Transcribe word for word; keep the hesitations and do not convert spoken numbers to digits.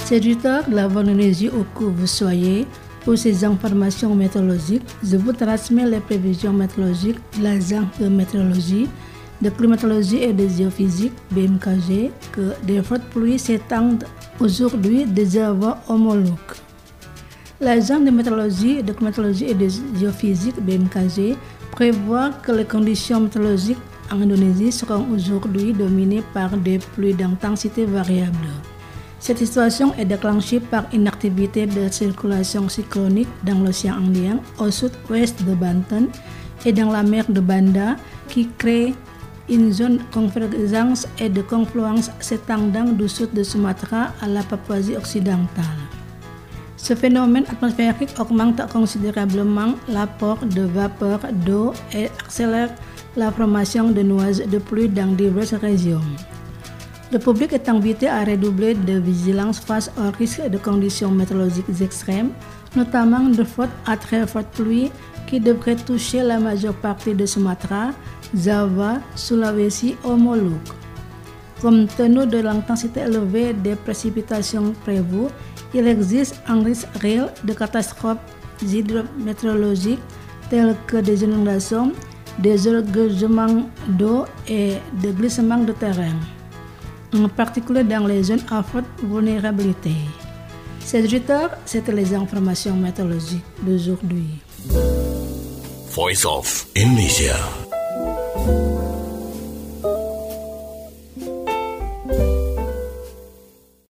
Séducteur de la Polynésie où que vous soyez, pour ces informations météorologiques, je vous transmets les prévisions météorologiques de l'Agence de météorologie, de climatologie et de géophysique B M K G que des fortes pluies s'étendent aujourd'hui des Java homologues. L'Agence de météorologie, de climatologie et de géophysique B M K G prévoit que les conditions météorologiques en Indonésie seront aujourd'hui dominées par des pluies d'intensité variable. Cette situation est déclenchée par une activité de circulation cyclonique dans l'océan Indien au sud-ouest de Banten et dans la mer de Banda qui crée une zone de convergence et de confluence s'étendant du sud de Sumatra à la Papouasie occidentale. Ce phénomène atmosphérique augmente considérablement l'apport de vapeur d'eau et accélère la formation de nuages de pluie dans diverses régions. Le public est invité à redoubler de vigilance face aux risques de conditions météorologiques extrêmes, notamment de fortes à très fortes pluies qui devraient toucher la majeure partie de Sumatra, Java, Sulawesi et Moluques. Compte tenu de l'intensité élevée des précipitations prévues, il existe un risque réel de catastrophes hydrométéorologiques telles que des inondations, des engorgements d'eau et des glissements de terrain, en particulier dans les zones à forte vulnérabilité. C'est Twitter, c'était les informations météorologiques d'aujourd'hui. Voice of Indonesia.